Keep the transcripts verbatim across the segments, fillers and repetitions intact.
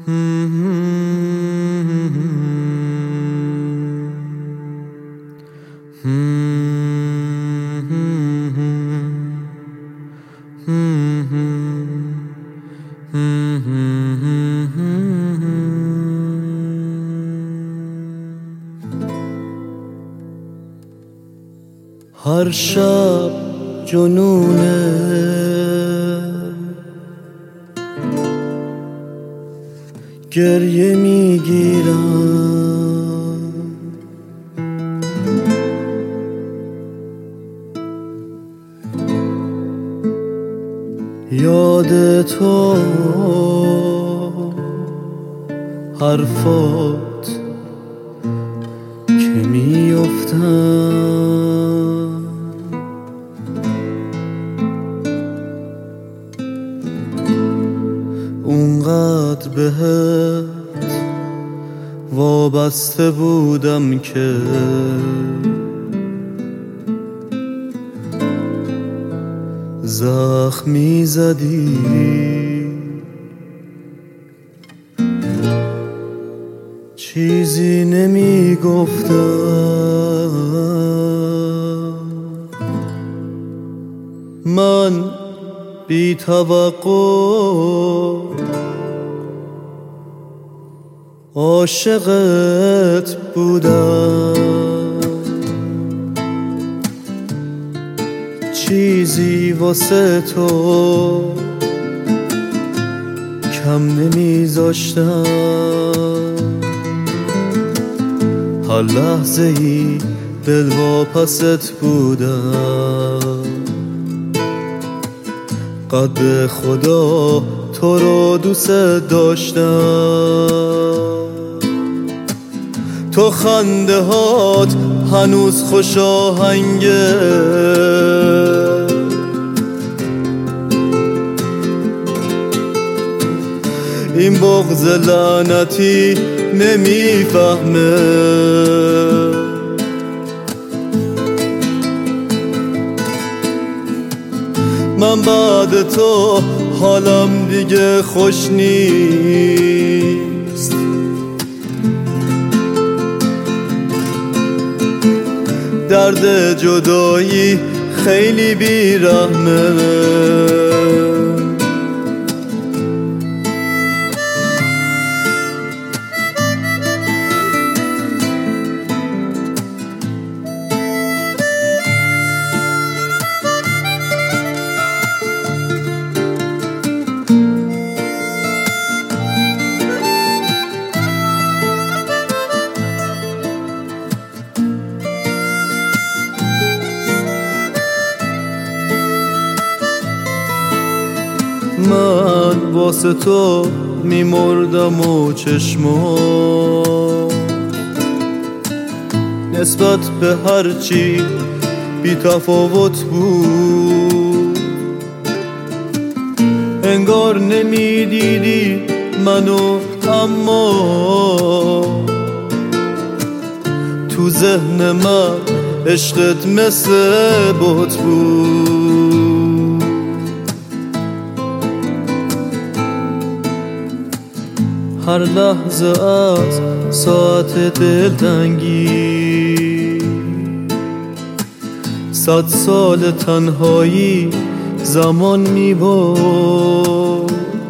هر شب جنونه گریه میگیرم، یاد تو حرفات که میافتم، اونقدر بهت وابسته بودم که زخمی زدی، چیزی نمی گفتم. من بی توقع عاشقت بودم، چیزی واسه تو کم نمیذاشتم. هر لحظه ای دل واپست بودم، قد خدا تو رو دوست داشتم. تو خنده هات هنوز خوش آهنگه، این بغض لعنتی نمیفهمه. من بعد تو حالم دیگه خوش نیست، درد جدایی خیلی بیرحمه. من واسه تو میمردم و چشمام نسبت به هرچی بی تفاوت بود، انگار نمیدیدی منو، اما تو ذهن من عشقت مثل بت بود. هر لحظه از ساعت دلتنگی صد سال تنهایی زمان میبرد.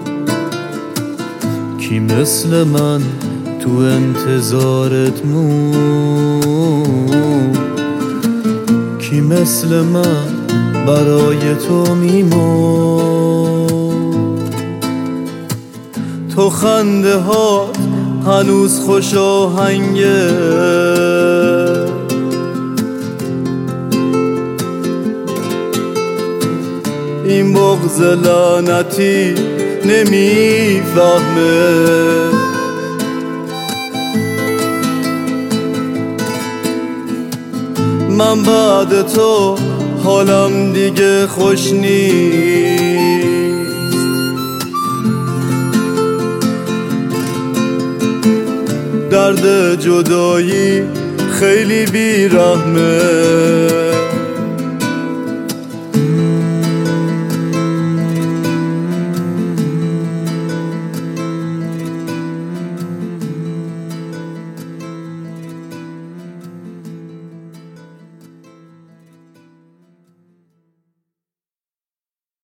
کی مثل من تو انتظارت موند، کی مثل من برای تو میمرد. تو خنده ها هنوز خوش آهنگه، این بغض لعنتی نمیفهمه. من بعد تو حالم دیگه خوش نیست، درد جدایی خیلی بیرحمه.